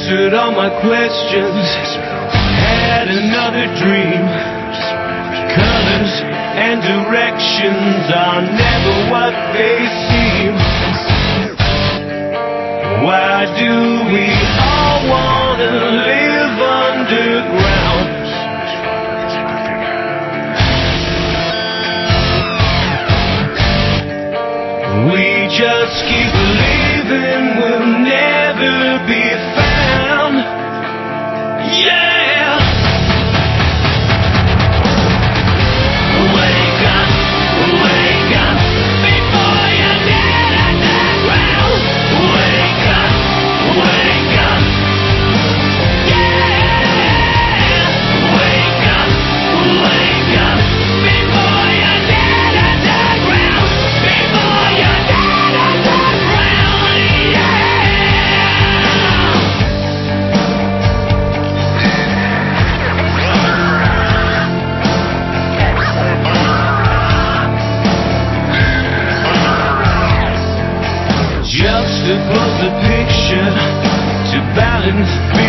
answered all my questions. Had another dream. Colors and directions are never what they seem. Why do we all wanna live underground? We just keep believing we'll never be found. Yeah. Wake up before you're dead underground. Wake up, yeah. Wake up before you're dead underground. Before you're dead underground, juxtapose the picture to balance.